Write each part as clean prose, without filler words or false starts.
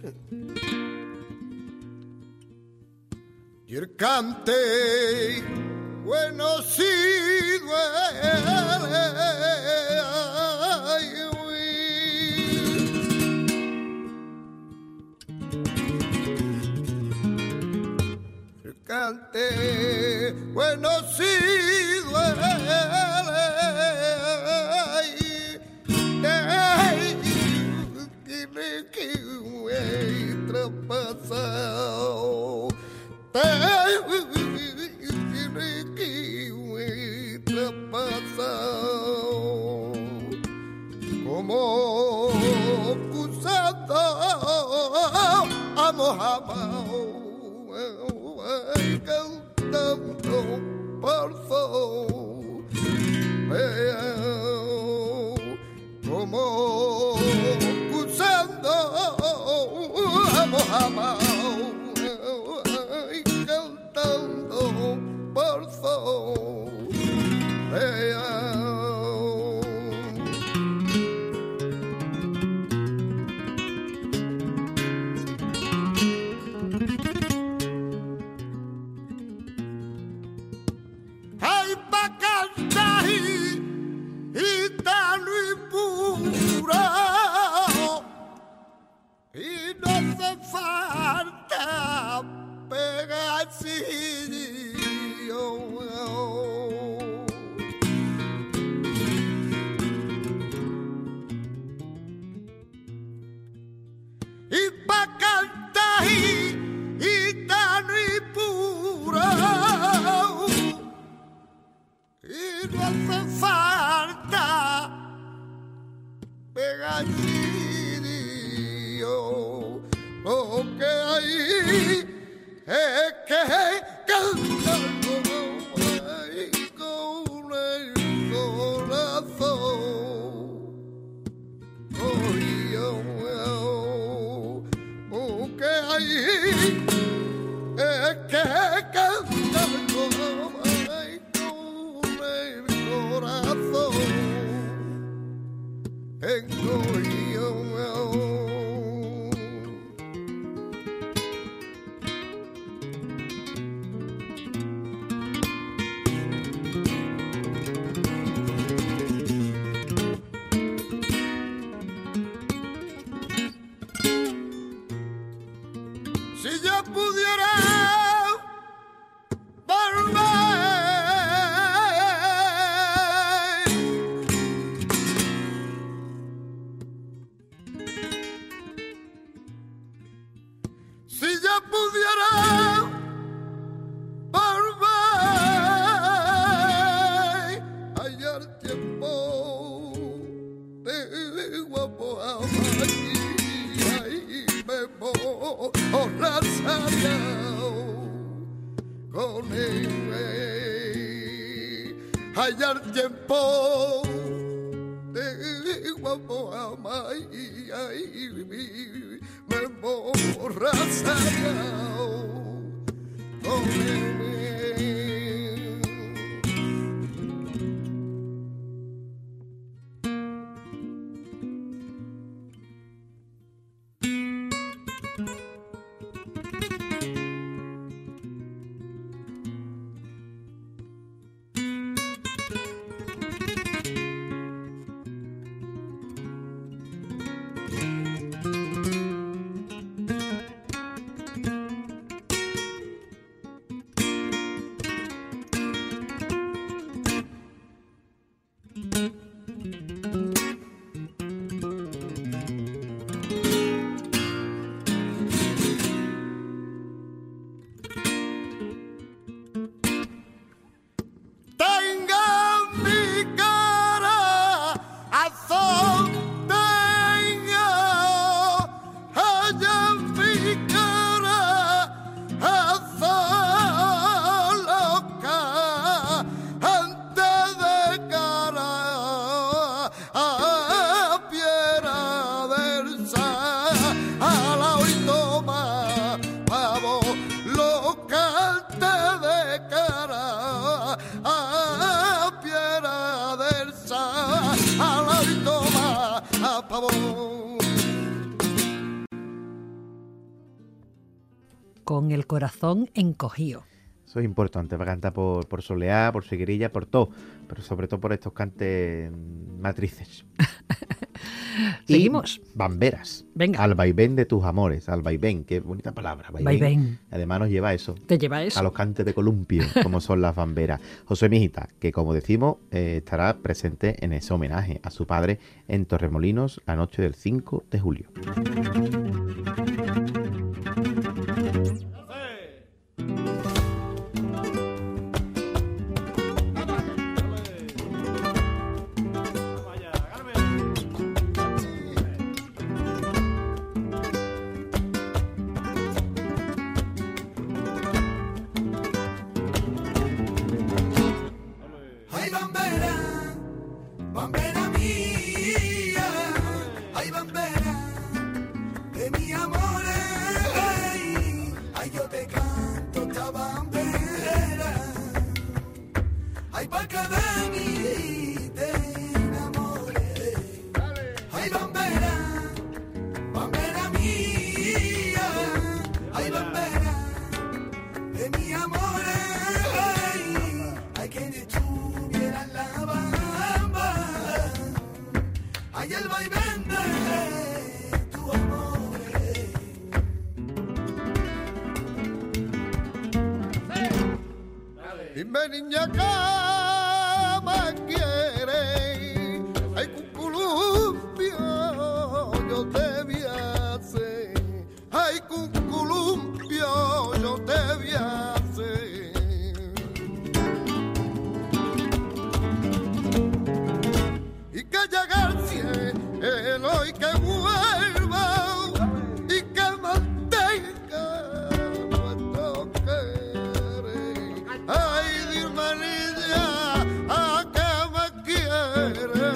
Y el cante bueno sí duele. El cante bueno sí duele. Traspasado traspasado como cruzando amo cantando por favor como cruzando amo cantando por favor ay pa' cantar gitano y puro y no hace falta pegacillo y pa' cantar gitano y puro y no hace falta pegacillo lo que hay es que cantando con el corazón lo que hay es que cantando con el corazón tengo yo. Si yo pudiera volver, si yo pudiera volver, hallar tiempo de guapo amar y me borrazario con él, hallar tiempo de guapo amar y me borrazario con él. con el corazón encogido. Eso es importante, para cantar por Soleá, por Figuerilla, por todo, pero sobre todo por estos cantes matrices. Seguimos. Y bamberas. Venga. Al vaivén de tus amores, al vaivén, qué bonita palabra. Vaivén. Además nos lleva a eso. ¿Te lleva eso? A los cantes de columpio, como son las bamberas. José Mijita, que como decimos, estará presente en ese homenaje a su padre en Torremolinos la noche del 5 de julio. Ay, bambera, bambera mía, ay, bambera de mi amor, ay, yo te canto esta bambera, ay, pa' que de mí te enamores, ay, bambera, bambera mía, ay, bambera de mi amor, ay, que estuviera la bamba, ay, el vaivén de tu amor. Dime, niña, que me quiere, ay, cuculumpio, yo te vi hacer, ay, cuculumpio, yo te vi hacer. Y que llegue el cielo y que vuelva y que mantenga nuestro querer. Ay, dime, niña, a que me quieres.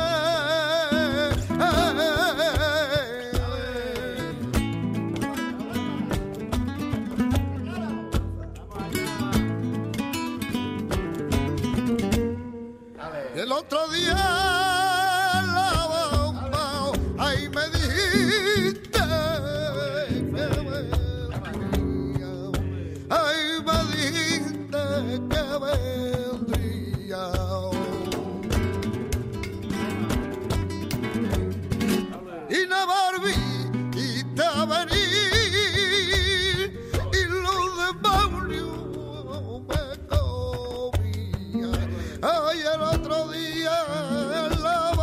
El otro día la bomba, ahí me dijiste que vendría, ahí me dijiste que vendría. Y no volví y te venir y los demonios me comían. Ay, el otro día en la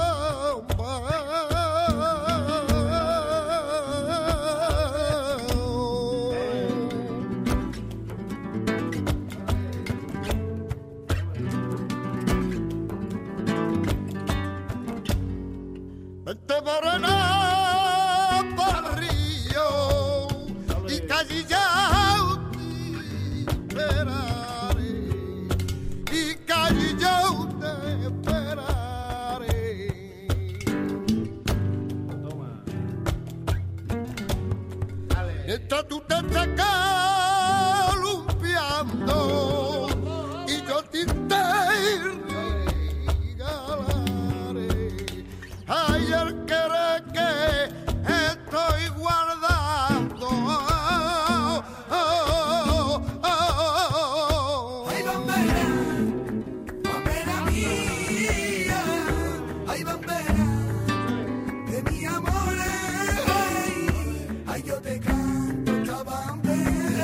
vente morena pa'l río y callillao te esperaré, y callillao te esperaré. Mientras tú te estás columpiando y yo te regalaré, ay, el querer que estoy guardando. Ay, bambera, bambera mía, ay, bambera de mi amor, ay, yo te canto esta bambera.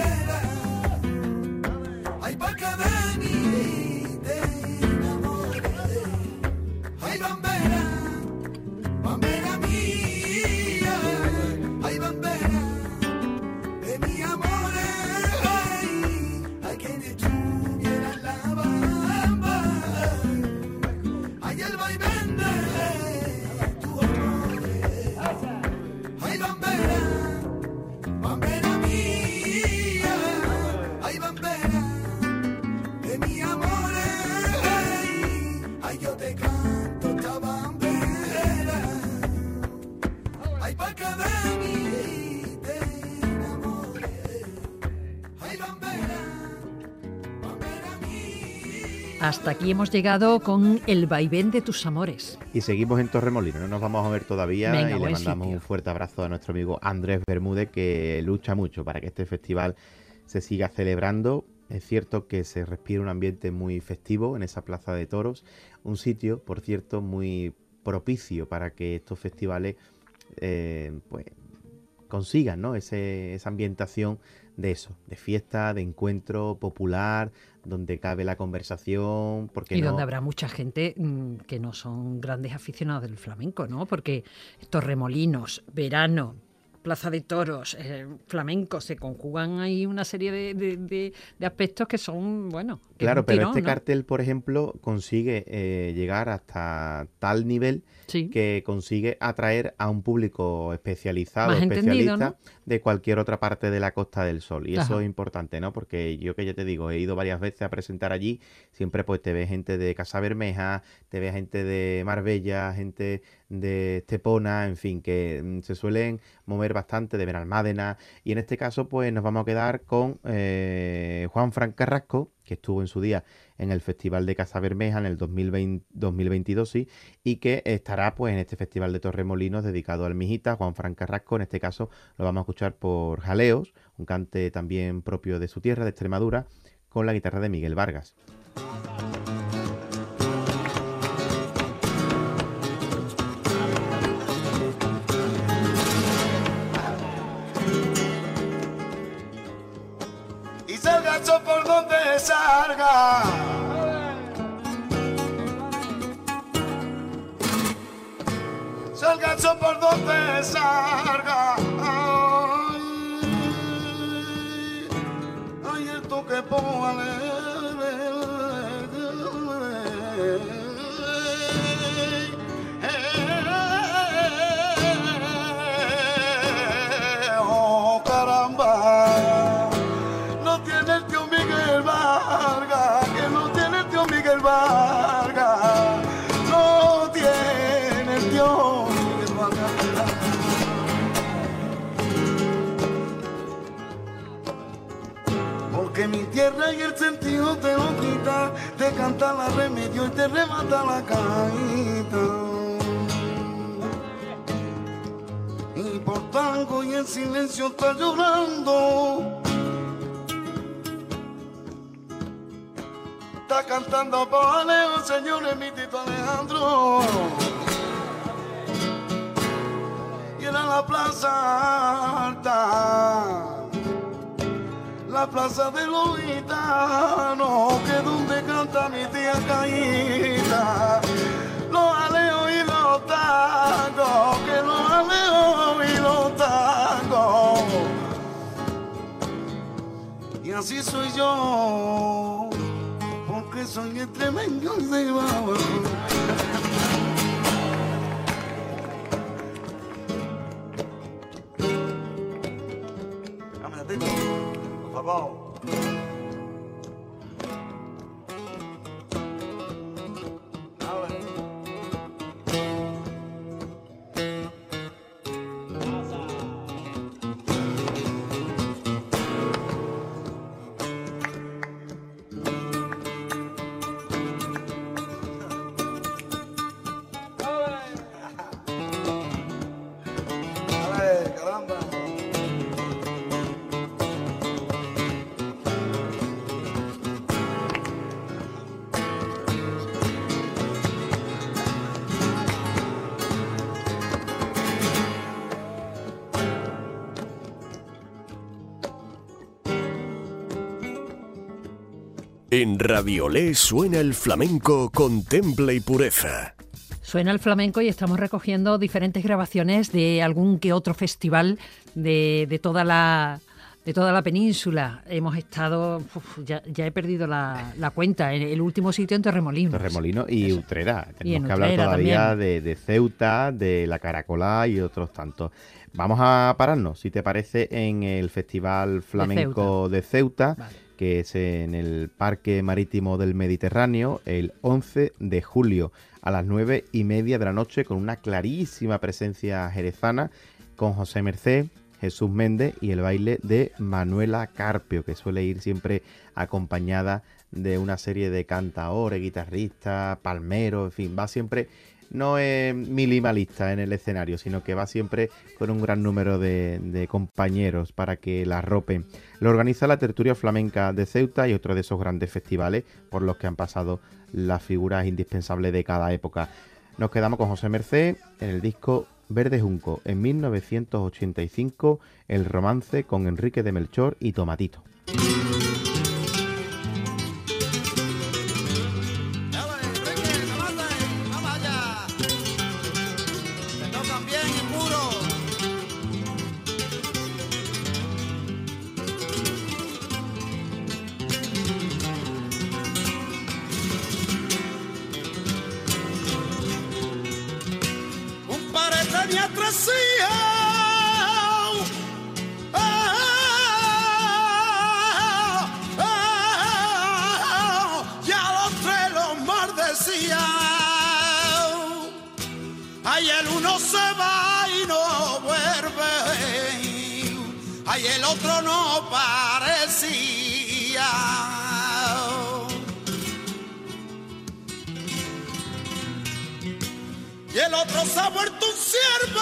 Hasta aquí hemos llegado con El vaivén de tus amores. Y seguimos en Torremolinos, no nos vamos a ver todavía. Venga, y le buen mandamos sitio. un fuerte abrazo a nuestro amigo Andrés Bermúdez, que lucha mucho para que este festival se siga celebrando. Es cierto que se respira un ambiente muy festivo en esa plaza de toros, un sitio, por cierto, muy propicio para que estos festivales pues consigan, ¿no? Esa ambientación de eso, de fiesta, de encuentro popular, donde cabe la conversación, porque Y no... donde habrá mucha gente que no son grandes aficionados del flamenco, ¿no? Porque Torremolinos, verano, Plaza de Toros, flamenco, se conjugan ahí una serie de aspectos que son, bueno, que es Claro, un pero tirón, este ¿no? cartel, por ejemplo, consigue llegar hasta tal nivel Sí. que consigue atraer a un público especializado, Más entendido, especialista ¿no? de cualquier otra parte de la Costa del Sol. Y eso Ajá. es importante, ¿no? Porque yo, que ya te digo, he ido varias veces a presentar allí, siempre pues te ve gente de Casa Bermeja, te ve gente de Marbella, gente de Estepona, en fin, que se suelen mover bastante, de Benalmádena. Y en este caso pues nos vamos a quedar con Juan Fran Carrasco, que estuvo en su día en el Festival de Casa Bermeja en el 2022, sí, y que estará pues en este Festival de Torremolinos dedicado al Mijita, Juan Fran Carrasco. En este caso lo vamos a escuchar por Jaleos, un cante también propio de su tierra, de Extremadura, con la guitarra de Miguel Vargas. Y salga el sol por donde salga. Salga el sol por donde salga. Ay, ay, el toque oh, caramba. No tiene el tío Miguel Vargas, que no tiene el tío Miguel Vargas, no tiene el tío Miguel Vargas. Porque mi tierra y el sentido te lo quita, te canta la remedio y te remata la caída. Y por tango y en silencio está llorando. Está cantando por Leo, señores, mi Tito Alejandro. Y era la plaza alta, la plaza de los gitanos, que donde canta mi tía Caíta. Los aleos y los tangos, que los aleos y los tangos. Y así soy yo, porque soy extremeño de Baba. Dame la teta, por favor. Caramba. En Raviolé suena el flamenco con temple y pureza. Suena el flamenco y estamos recogiendo diferentes grabaciones de algún que otro festival de toda la península. Hemos estado, ya he perdido la cuenta, en el último sitio en Torremolinos. Torremolinos y Utrera. Y en Tenemos que hablar Utrera todavía también. de Ceuta, de la Caracolá y otros tantos. Vamos a pararnos, si te parece, en el Festival Flamenco de Ceuta, Vale. que es en el Parque Marítimo del Mediterráneo, el 11 de julio a las 9:30 de la noche, con una clarísima presencia jerezana, con José Mercé, Jesús Méndez, y el baile de Manuela Carpio, que suele ir siempre acompañada de una serie de cantaores, guitarristas, palmeros, en fin, va siempre, no es minimalista en el escenario, sino que va siempre con un gran número de compañeros para que la arropen. Lo organiza la Tertulia Flamenca de Ceuta y otro de esos grandes festivales por los que han pasado las figuras indispensables de cada época. Nos quedamos con José Mercé en el disco Verde Junco, en 1985, el romance con Enrique de Melchor y Tomatito. Ay, el uno se va y no vuelve, ay, el otro no parecía. Y el otro se ha vuelto un siervo.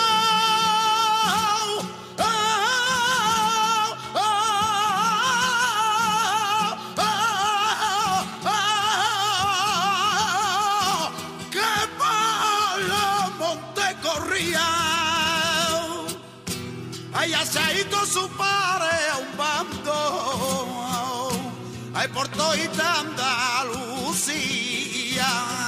Ay, asadito su padre a un bando, ay, por toda Andalucía.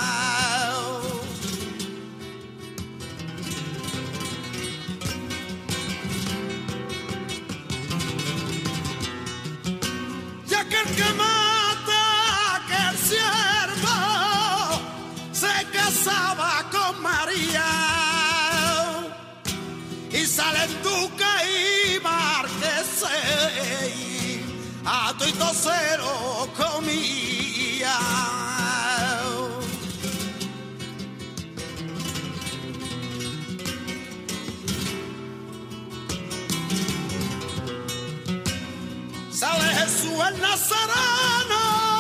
Ya que el que mata, que el siervo se casaba con María y salen duque y marqués, a tuito se lo comía. Sale Jesús el Nazareno,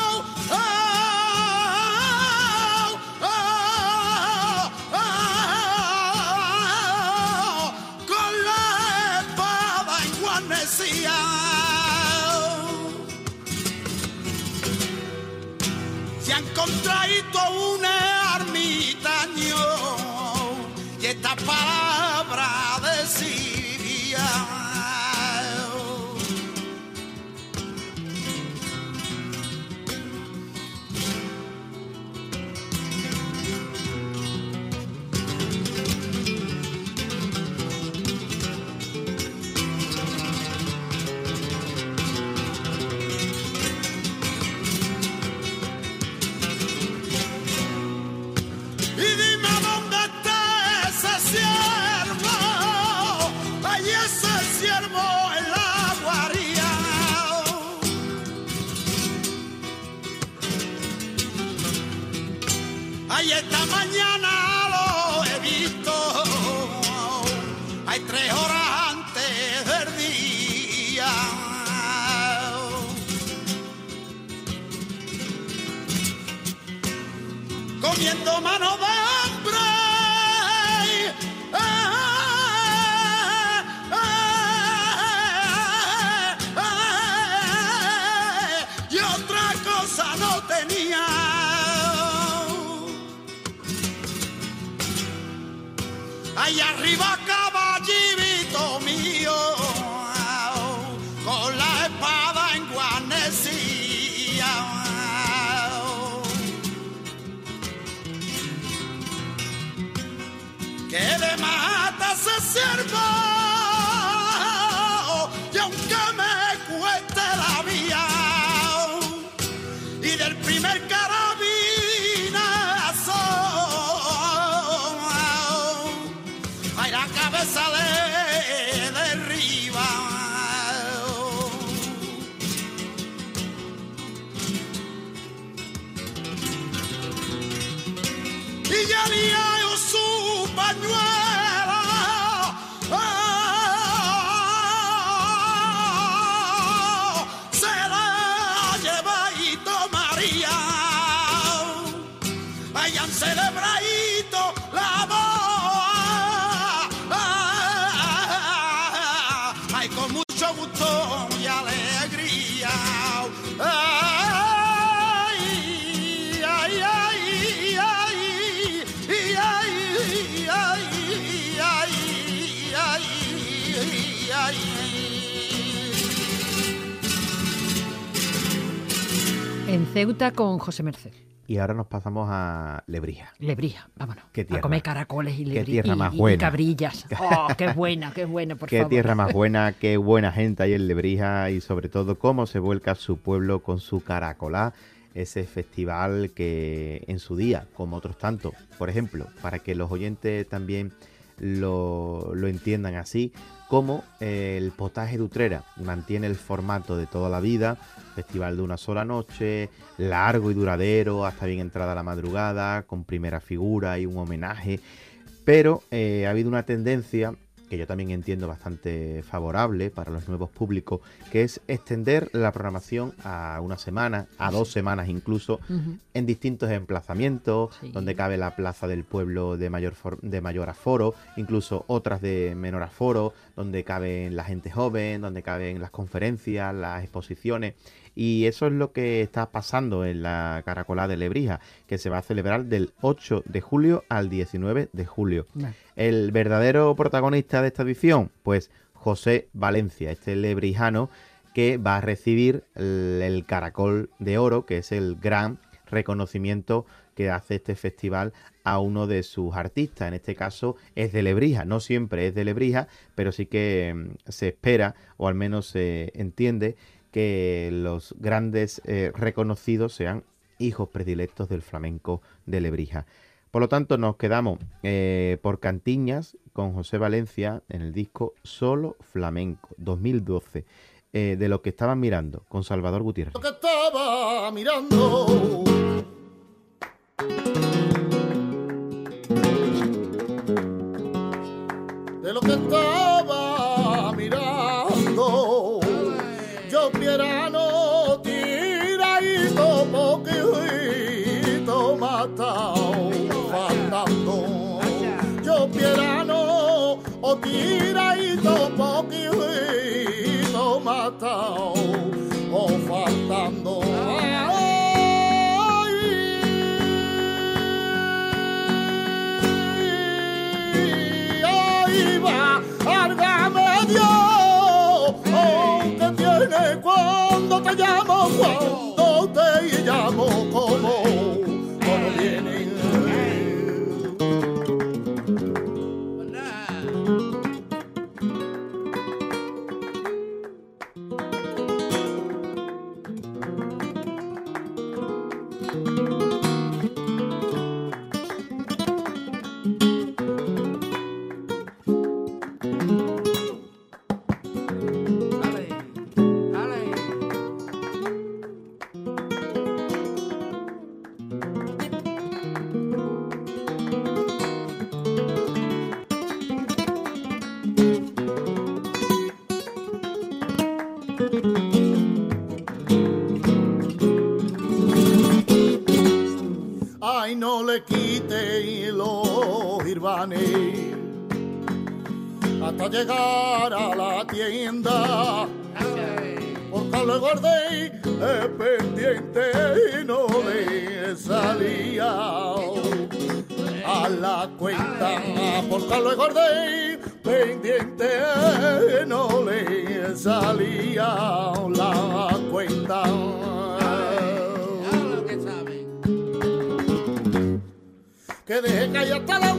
se han contraído un ermitaño y esta palabra decía: ay, esta mañana lo he visto, hay 3 horas antes del día. Comiendo mano de hambre, y otra cosa no tenía. Ahí arriba caballito mío, con la espada enguarnecida. Que de mata se siervo, y aunque me cueste la vía, y del primer carabinazo, ay, la cabeza le derriba. Y ya liado su pañuelo, mucho gusto y alegría. Ay, ay, ay, ay, ay, ay, ay, ay. En Ceuta con José Merced. Y ahora nos pasamos a Lebrija. Lebrija, vámonos. Qué tierra. A comer caracoles y Qué tierra más y buena. cabrillas. Oh, qué buena, por Qué favor. tierra más buena, qué buena gente hay en Lebrija y sobre todo cómo se vuelca su pueblo con su caracolá, ese festival que en su día, como otros tantos, por ejemplo, para que los oyentes también lo entiendan así, como el potaje de Utrera mantiene el formato de toda la vida, festival de una sola noche, largo y duradero, hasta bien entrada la madrugada, con primera figura y un homenaje, pero ha habido una tendencia que yo también entiendo bastante favorable para los nuevos públicos, que es extender la programación a una semana, a 2 semanas incluso, en distintos emplazamientos, Sí. donde cabe la plaza del pueblo de mayor aforo, incluso otras de menor aforo, donde caben la gente joven, donde caben las conferencias, las exposiciones. Y eso es lo que está pasando en la Caracolá de Lebrija, que se va a celebrar del 8 de julio al 19 de julio. Vale. El verdadero protagonista de esta edición, pues José Valencia, este lebrijano que va a recibir el Caracol de Oro, que es el gran reconocimiento que hace este festival a uno de sus artistas. En este caso es de Lebrija, no siempre es de Lebrija, pero sí que se espera, o al menos se entiende, que los grandes reconocidos sean hijos predilectos del flamenco de Lebrija. Por lo tanto, nos quedamos por Cantiñas con José Valencia en el disco Solo Flamenco 2012, de lo que estaban mirando, con Salvador Gutiérrez. Lo que estaba mirando. De lo que estaba mirando, yo quiera no tiradito, poquito matado, faltando. Yo quiera no o tiradito, poquito matado, o faltando. Ahí va, árgame Dios, que tiene cuando te llamo, cuando te llamo, como viene. Ay, no le quite los irvanes hasta llegar a la tienda, porque luego guardé pendiente y no le salía a la cuenta, porque lo guardé pendiente y no le salía la cuenta. Que deje caer hasta la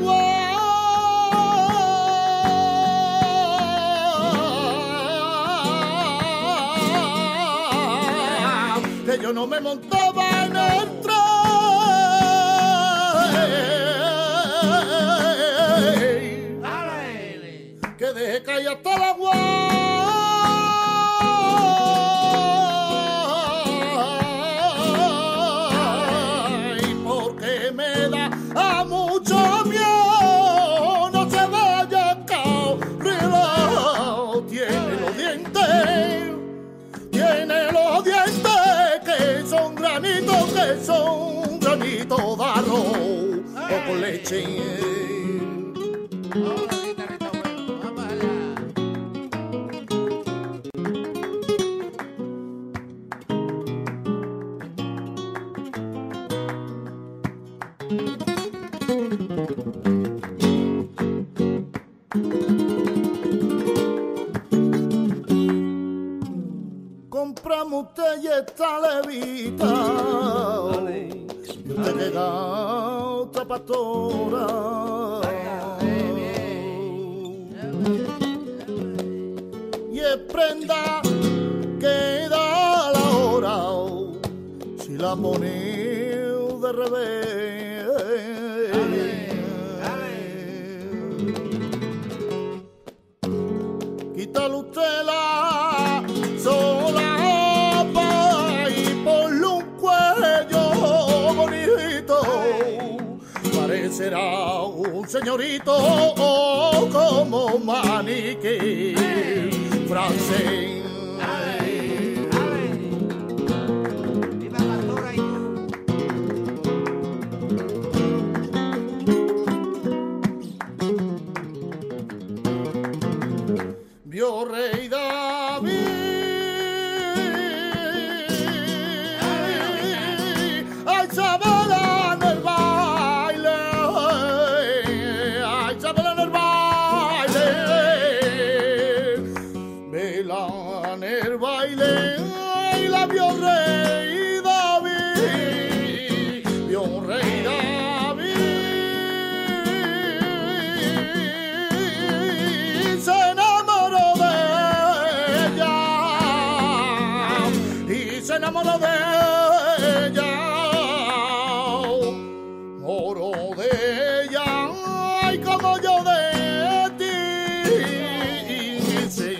agua, que yo no me montaba en el tren, que deje caer hasta la agua. Que son granito de arroz o con leche. ramo usted y esta levita, y usted que gasta pastora. Y es prenda que da la hora, si la pone de revés. Quítale usted la solapa y ponle un cuello bonito. Parecerá un señorito como maniquí francés. Vio rey David, ay Isabela en el baile, ay Isabela en el baile, vela en el baile, ay la vio rey David, vio rey David, se enamoró de ella, oro de ella, ay como yo de ti, se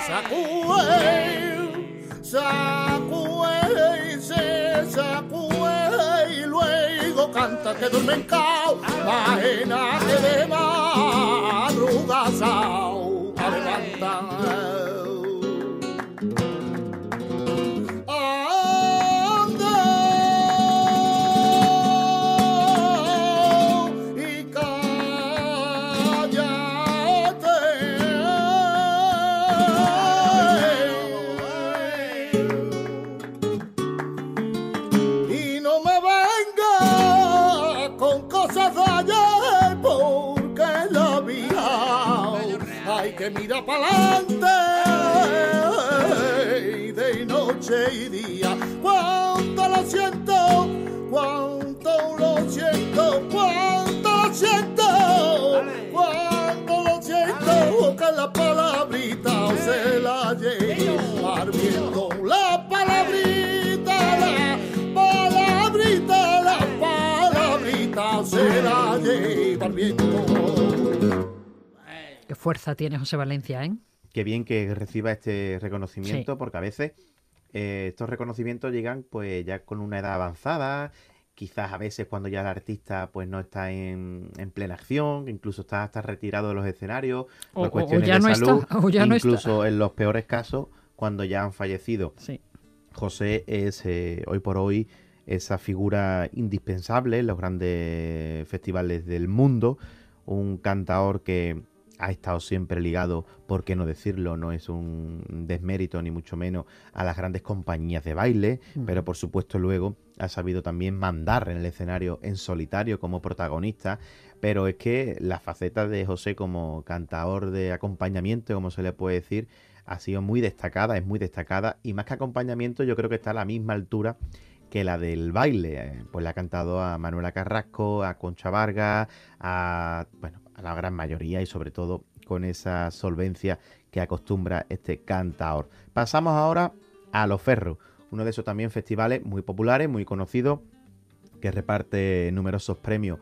sacude y luego canta que duerme en cao, imagina que de madrugada a levantar. Que mira pa'lante de noche y día. Cuánto lo siento, cuánto lo siento, cuánto lo siento, cuánto lo siento, que la palabrita se la lleva viendo. La palabrita, la palabrita, la palabrita se la lleva viendo. Qué fuerza tiene José Valencia, ¿eh? Qué bien que reciba este reconocimiento, sí. Porque a veces estos reconocimientos llegan pues ya con una edad avanzada, quizás a veces cuando ya el artista pues no está en plena acción, incluso está retirado de los escenarios, por cuestiones ya de no salud, está, o ya no incluso está. En los peores casos, cuando ya han fallecido. Sí. José es hoy por hoy esa figura indispensable en los grandes festivales del mundo, un cantaor que ha estado siempre ligado, por qué no decirlo, no es un desmérito ni mucho menos a las grandes compañías de baile, pero por supuesto luego ha sabido también mandar en el escenario en solitario como protagonista, pero es que la faceta de José como cantador de acompañamiento, como se le puede decir, ha sido muy destacada, es muy destacada, y más que acompañamiento yo creo que está a la misma altura que la del baile. Pues le ha cantado a Manuela Carrasco, a Concha Vargas, a la gran mayoría, y sobre todo con esa solvencia que acostumbra este cantaor. Pasamos ahora a Los Ferros, uno de esos también festivales muy populares, muy conocidos, que reparte numerosos premios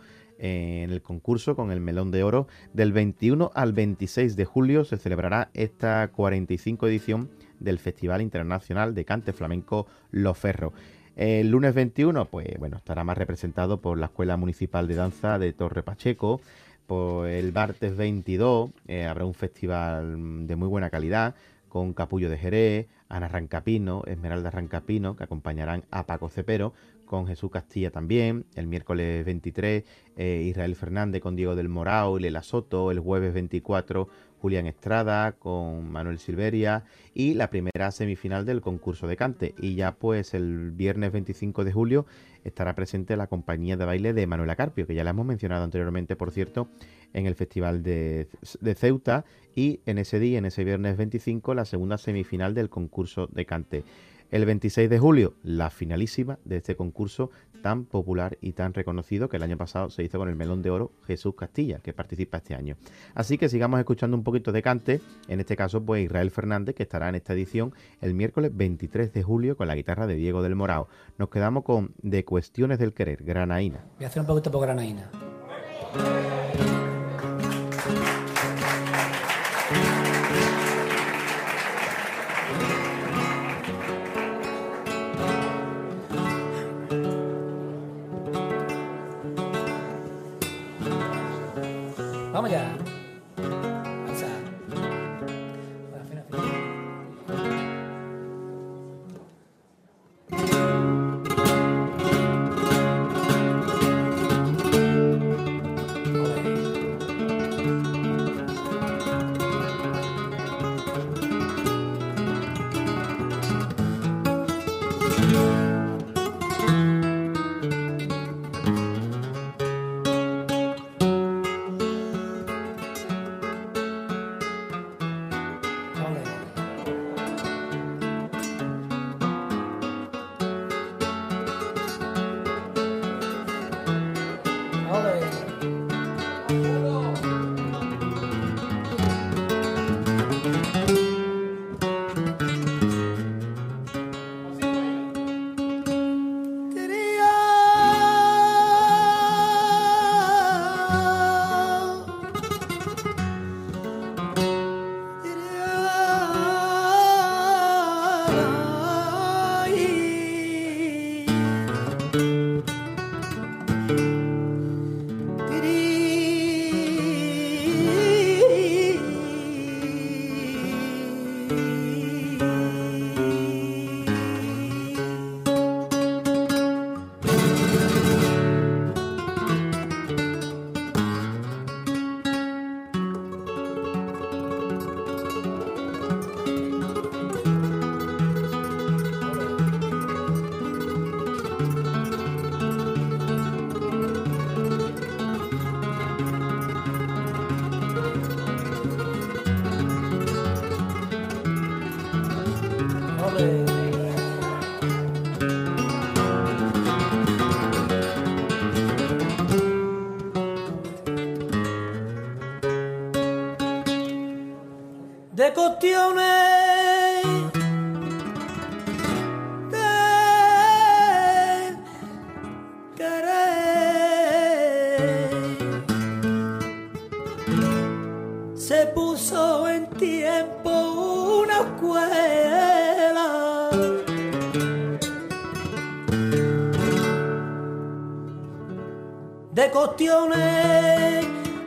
en el concurso con el Melón de Oro. Del 21 al 26 de julio se celebrará esta 45 edición del Festival Internacional de Cante Flamenco Los Ferros. El lunes 21, pues bueno, estará más representado por la Escuela Municipal de Danza de Torre Pacheco. Por el martes 22 habrá un festival de muy buena calidad con Capullo de Jerez, Ana Rancapino, Esmeralda Rancapino, que acompañarán a Paco Cepero, con Jesús Castilla también. El miércoles 23 Israel Fernández con Diego del Morao y Lela Soto. El jueves 24 Julián Estrada con Manuel Silveria, y la primera semifinal del concurso de cante. Y ya pues el viernes 25 de julio estará presente la compañía de baile de Manuela Carpio, que ya la hemos mencionado anteriormente, por cierto, en el Festival de Ceuta, y en ese día, en ese viernes 25, la segunda semifinal del concurso de cante. El 26 de julio, la finalísima de este concurso tan popular y tan reconocido que el año pasado se hizo con el Melón de Oro Jesús Castilla, que participa este año. Así que sigamos escuchando un poquito de cante, en este caso pues Israel Fernández, que estará en esta edición el miércoles 23 de julio con la guitarra de Diego del Morao. Nos quedamos con De Cuestiones del Querer, Granaína. Voy a hacer un poquito por Granaína. Vamos ya. Alza. Afina, de cuestiones de querer se puso en tiempo una escuela de cuestiones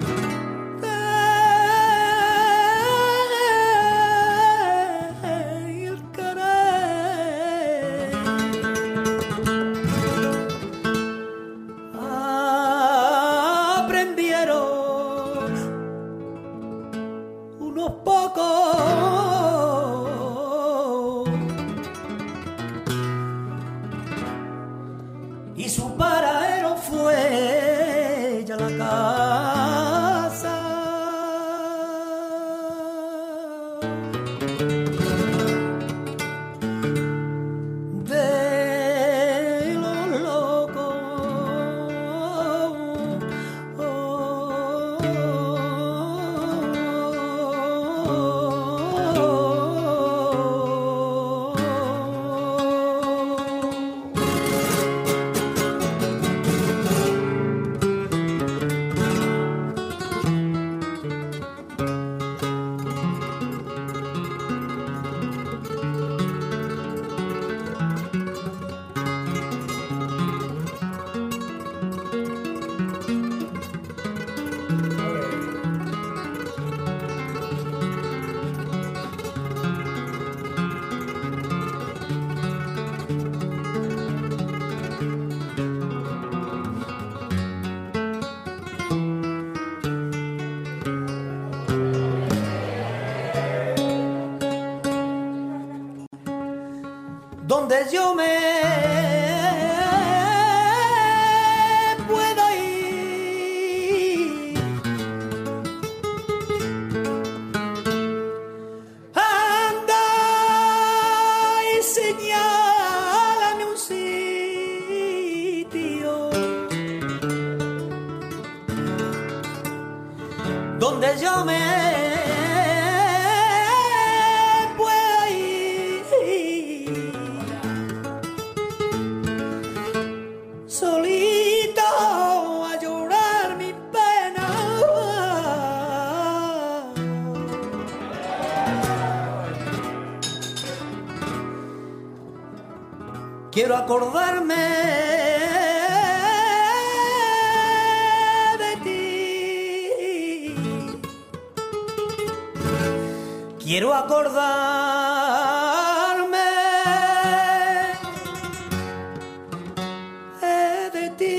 y su paradero fue ya la casa de los locos. Donde yo me pueda ir, anda y señal. quiero acordarme de ti. Quiero acordarme de ti.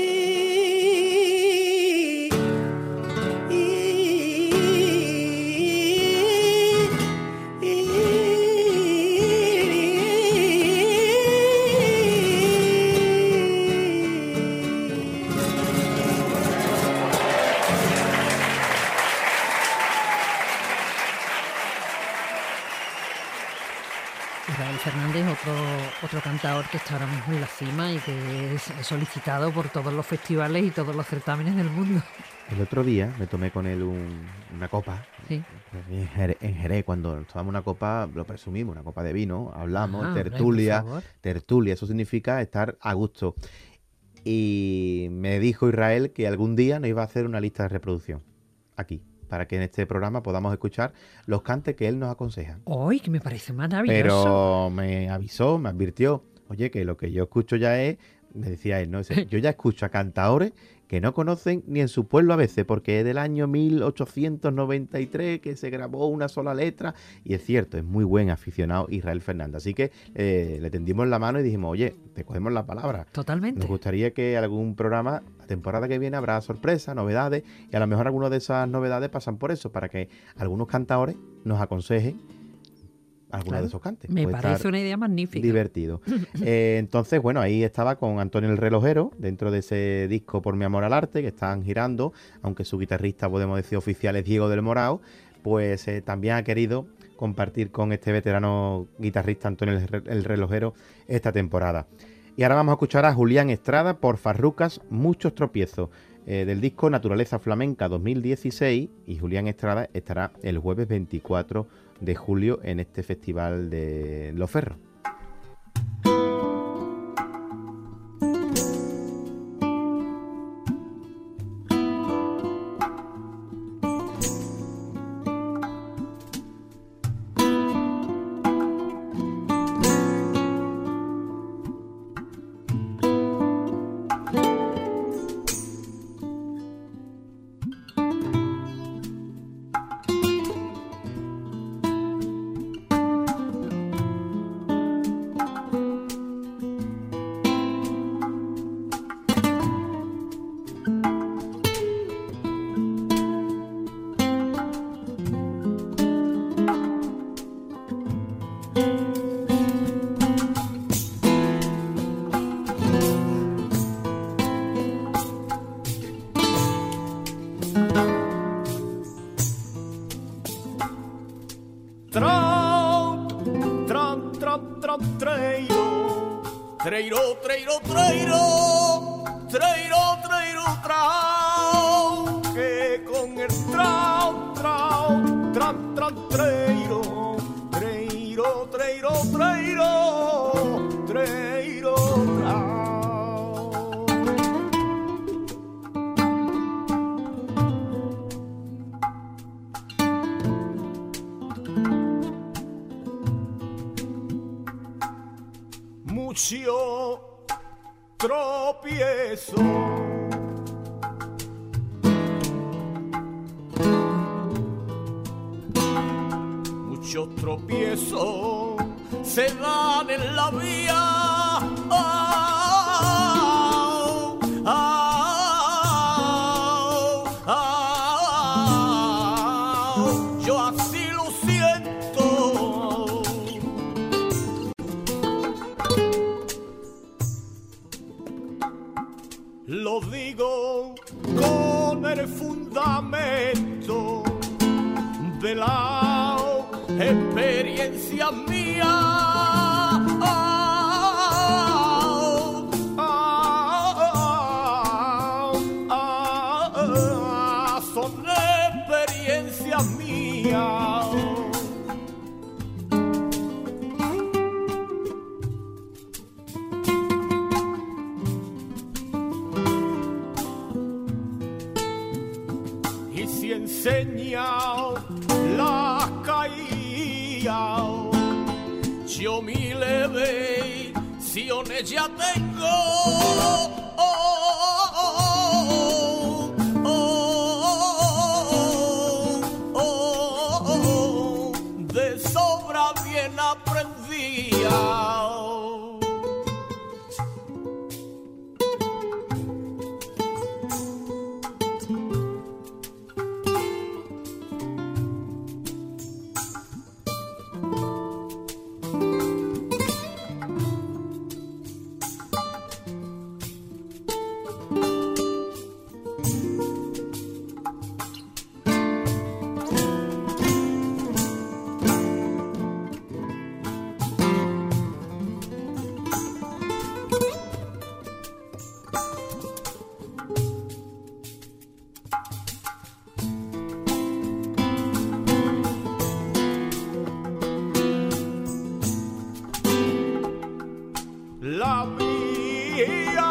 Israel Fernández, otro cantador que está ahora mismo en la cima y que es solicitado por todos los festivales y todos los certámenes del mundo. El otro día me tomé con él una copa. Sí. En Jerez, cuando nos tomamos una copa, lo presumimos, una copa de vino, hablamos, Hombre, tertulia, por favor. tertulia, eso significa estar a gusto. Y me dijo Israel que algún día nos iba a hacer una lista de reproducción aquí, para que en este programa podamos escuchar los cantes que él nos aconseja. ¡Ay, que me parece maravilloso! Pero me avisó, me advirtió, oye, que lo que yo escucho ya es, me decía él, ¿no? Dice, yo ya escucho a cantadores que no conocen ni en su pueblo a veces, porque es del año 1893 que se grabó una sola letra, y es cierto, es muy buen aficionado Israel Fernández. Así que le tendimos la mano y dijimos, oye, te cogemos la palabra. Totalmente. Nos gustaría que algún programa, la temporada que viene, habrá sorpresas, novedades, y a lo mejor algunas de esas novedades pasan por eso, para que algunos cantadores nos aconsejen algunos Claro. de esos cantes. Me Puede parece estar una idea magnífica. divertido. Entonces, bueno, ahí estaba con Antonio el Relojero, dentro de ese disco Por mi amor al arte, que están girando, aunque su guitarrista, podemos decir, oficial es Diego del Morao, pues también ha querido compartir con este veterano guitarrista Antonio el Relojero esta temporada. Y ahora vamos a escuchar a Julián Estrada por Farrucas, Muchos Tropiezos, del disco Naturaleza Flamenca 2016, y Julián Estrada estará el jueves 24 de julio en este festival de Los Ferros. Treiro, treiro, treiro, treiro, treiro, trau, que con el trau, trau, tran, tran, treiro, treiro, treiro, treiro, treiro, trau. Mucho tropiezo, muchos tropiezos se dan en la vía. Yo así lo siento. Lo digo con el fundamento de la experiencia mía. Son experiencias mías. Y si enseña las caídas, yo mi leve lecciones ya tengo. De sobra bien aprendía. La mía,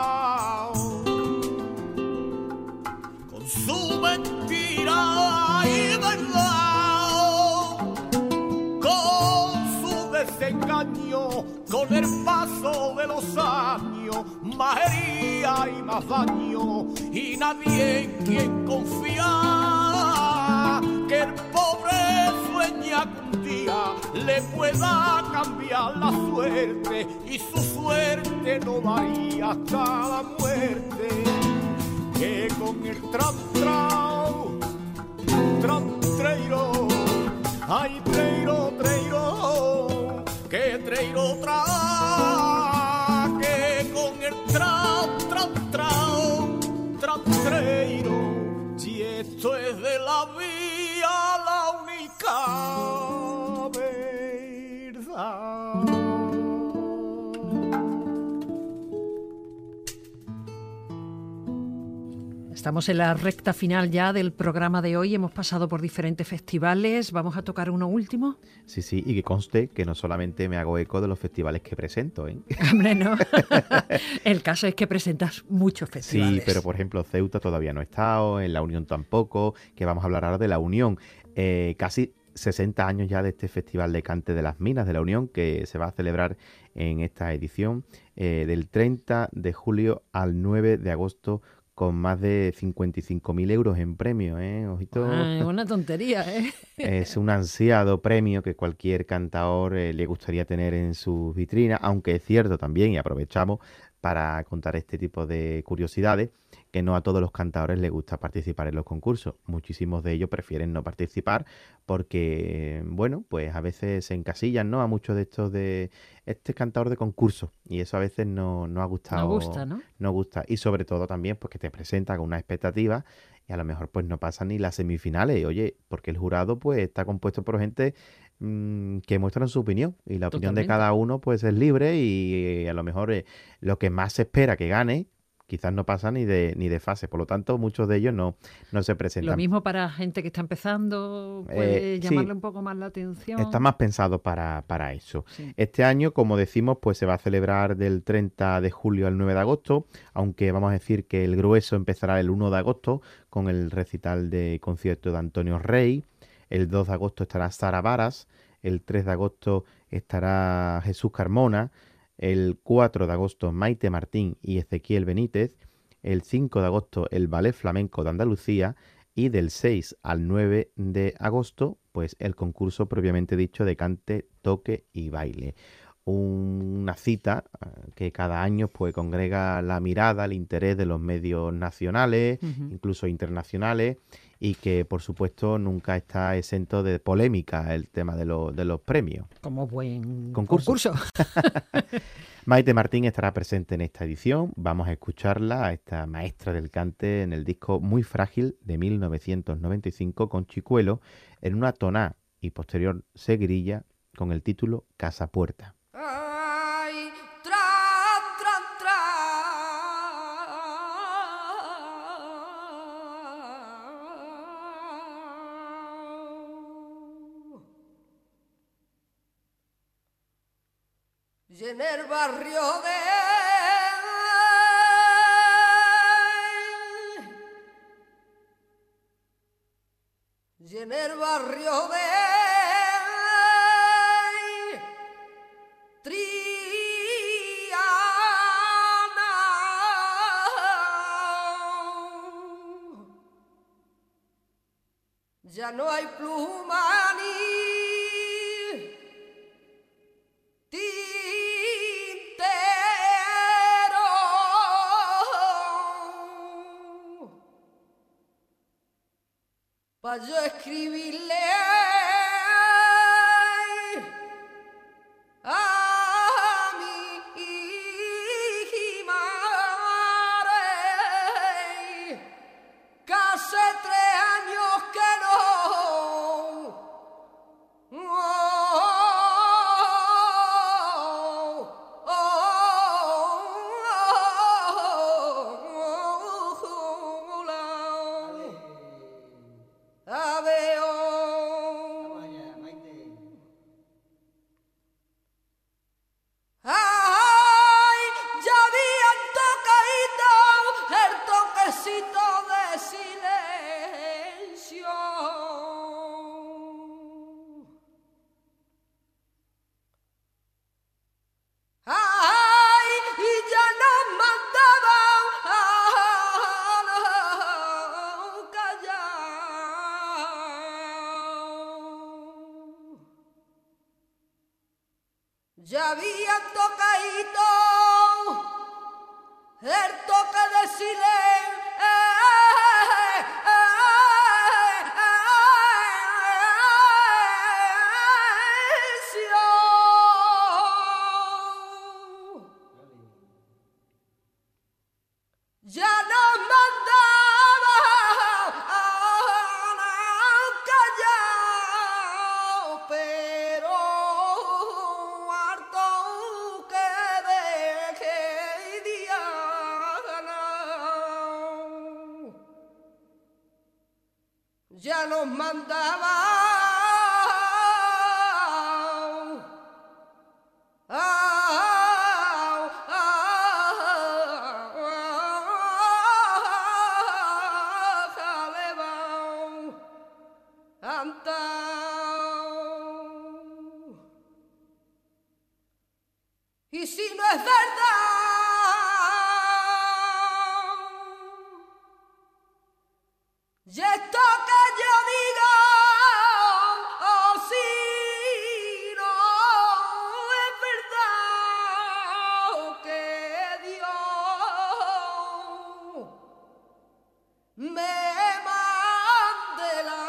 con su mentira y verdad, con su desengaño, con el paso de los años, más herida y más daño, y nadie en quien confía, que el pobre sueña que un día le pueda cambiar la suerte, y su suerte no varía hasta la muerte, que con el tram-trao, tram-treiro, ay treiro, treiro, que treiro tra, que con el tram-trao, tram-treiro, si esto es de la vía la única verdad. Estamos en la recta final ya del programa de hoy. Hemos pasado por diferentes festivales. ¿Vamos a tocar uno último? Sí, sí, y que conste que no solamente me hago eco de los festivales que presento, ¿eh? Hombre, no. El caso es que presentas muchos festivales. Sí, pero por ejemplo Ceuta todavía no he estado, en La Unión tampoco, que vamos a hablar ahora de La Unión. Casi 60 años ya de este Festival de Cante de las Minas de La Unión, que se va a celebrar en esta edición del 30 de julio al 9 de agosto, con más de 55.000 euros en premio, ¿eh? Ojito. Es una tontería, ¿eh? Es un ansiado premio que cualquier cantador le gustaría tener en sus vitrinas, aunque es cierto también, y aprovechamos para contar este tipo de curiosidades, que no a todos los cantadores les gusta participar en los concursos. Muchísimos de ellos prefieren no participar porque, bueno, pues a veces se encasillan, ¿no? A muchos de estos de este cantador de concurso, y eso a veces no ha gustado. No gusta, ¿no? No gusta, y sobre todo también pues que te presenta con una expectativa y a lo mejor pues no pasan ni las semifinales. Y, oye, porque el jurado pues está compuesto por gente que muestran su opinión, y la opinión de Totalmente. cada uno pues es libre, y a lo mejor lo que más se espera que gane quizás no pasa ni de fase, por lo tanto muchos de ellos no se Lo presentan. mismo para gente que está empezando, puede Sí, llamarle un poco más la atención. está más pensado para eso. Sí. Este año, como decimos, pues se va a celebrar del 30 de julio al 9 de agosto, aunque vamos a decir que el grueso empezará el 1 de agosto con el recital de concierto de Antonio Rey. El 2 de agosto estará Sara Varas, el 3 de agosto estará Jesús Carmona, el 4 de agosto Maite Martín y Ezequiel Benítez, el 5 de agosto el Ballet Flamenco de Andalucía, y del 6 al 9 de agosto pues el concurso propiamente dicho de cante, toque y baile. Una cita que cada año pues congrega la mirada, el interés de los medios nacionales, incluso internacionales, y que por supuesto nunca está exento de polémica el tema de los premios. Como buen Concurso. Maite Martín estará presente en esta edición. Vamos a escucharla, a esta maestra del cante, en el disco Muy Frágil de 1995 con Chicuelo, en una toná y posterior seguirilla con el título Casa Puerta. Ay, tra, tra, tra. Y en el barrio y en el barrio de ya no hay pluma ni tintero pa' yo escribirle a mi madre que hace 3 años que no la veo. Ay, ya habían tocadito el toquecito de silencio. Ay, y ya nos mandaban a callar. Ya habían tocadito el toque de silencio. Ya nos mandaban a callar, pero harto quedé que Diana. Ya nos mandaban y si no es verdad, y esto que yo digo, oh, si no es verdad que Dios me mande la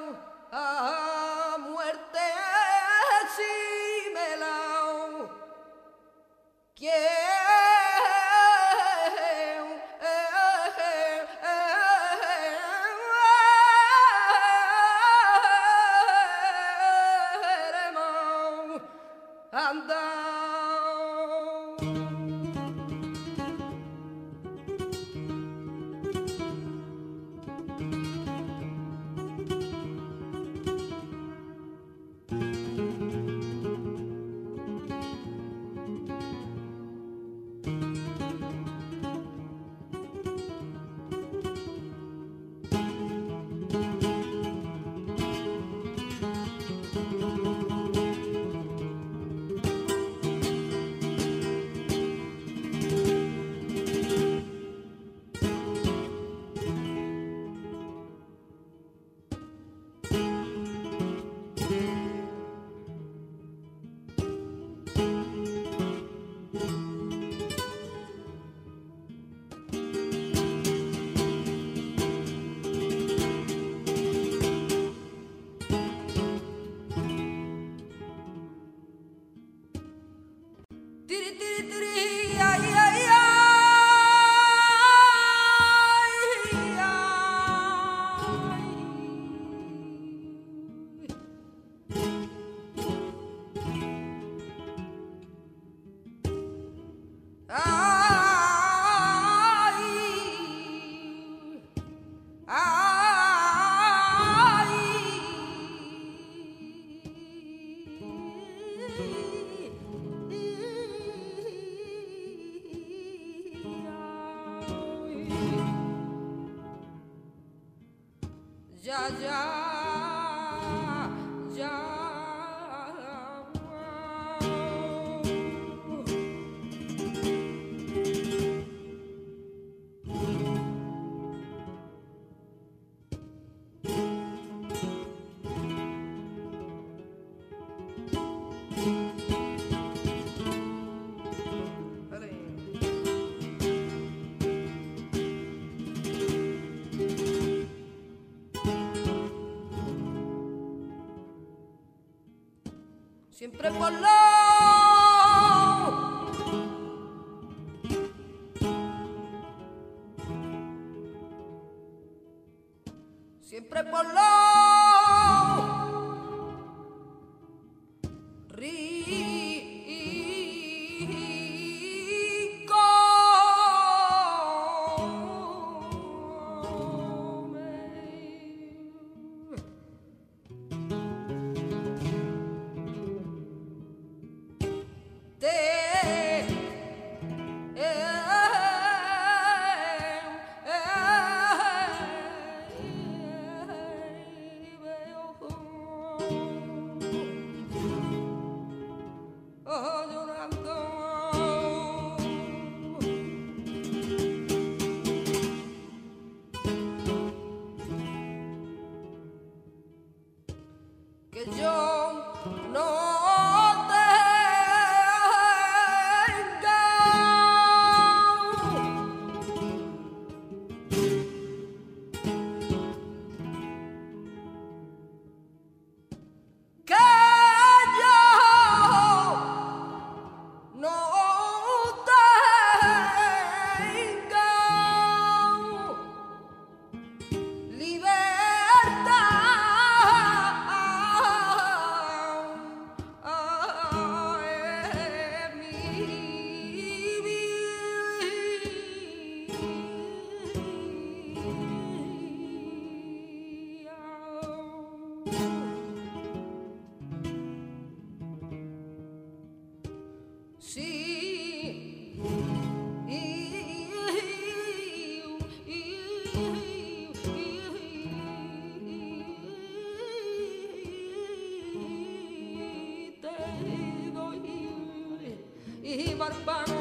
muerte, si me la ya, ya, ya. siempre por lo siempre por lo que yo no y bárbaro.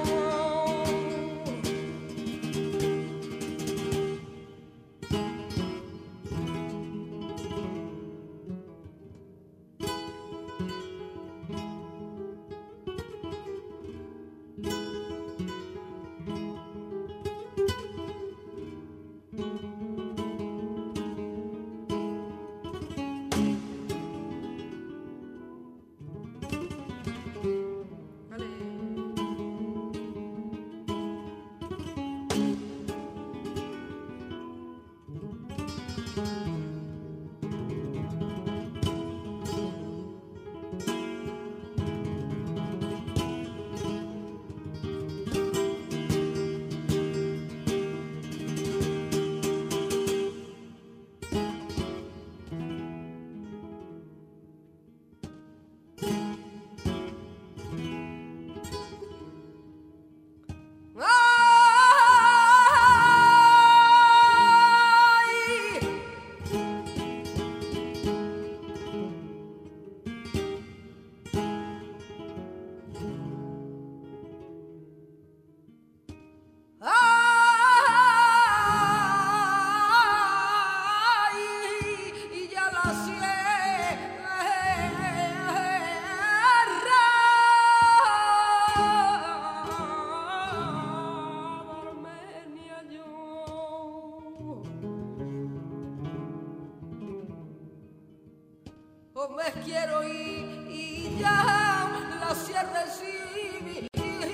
Me quiero ir y ya la sierra sí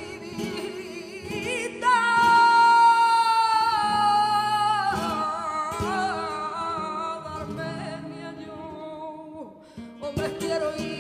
Armenia yo me quiero ir.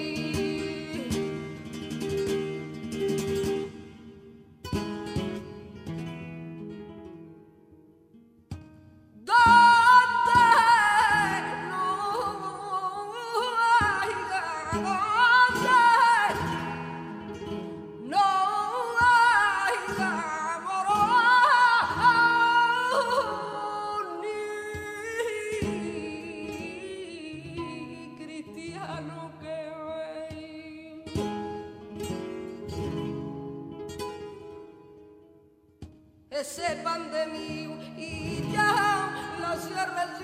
Ese pan de mí y ya la sierra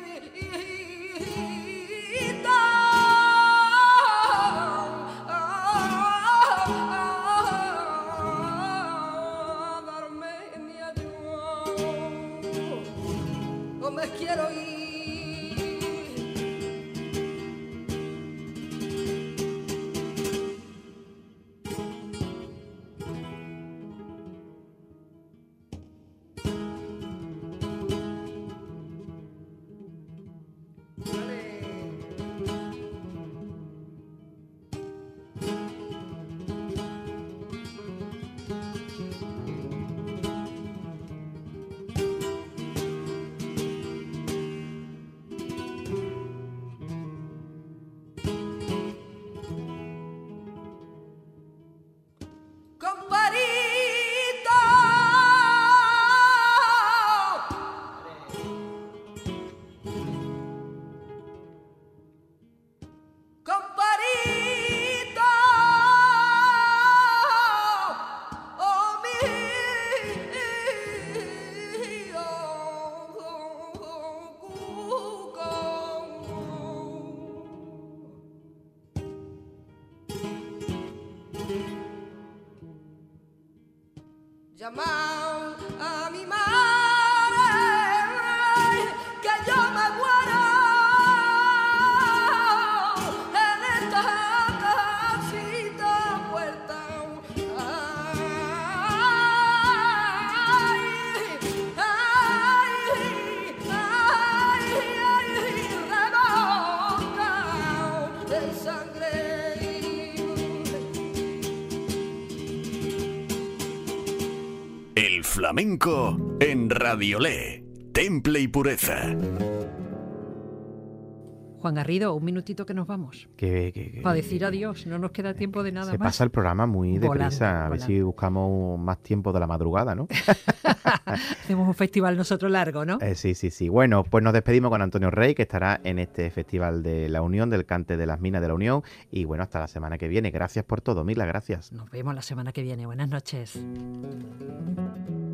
Armenia yo me quiero ir. llamado a mi madre, que yo me muero en esta casita puerta. Ay, ay, ay, ay, rebocado de sangre. El flamenco en Radiolé, Temple y Pureza. Juan Garrido, un minutito que nos vamos. Para decir adiós, no nos queda tiempo de nada Se más. pasa el programa muy Volando, deprisa. A ver si volando. buscamos más tiempo de la madrugada, ¿no? Hacemos un festival nosotros largo, ¿no? Sí. Bueno, pues nos despedimos con Antonio Rey, que estará en este Festival de la Unión, del Cante de las Minas de la Unión. Y bueno, hasta la semana que viene. Gracias por todo, Mila, gracias. Nos vemos la semana que viene. Buenas noches.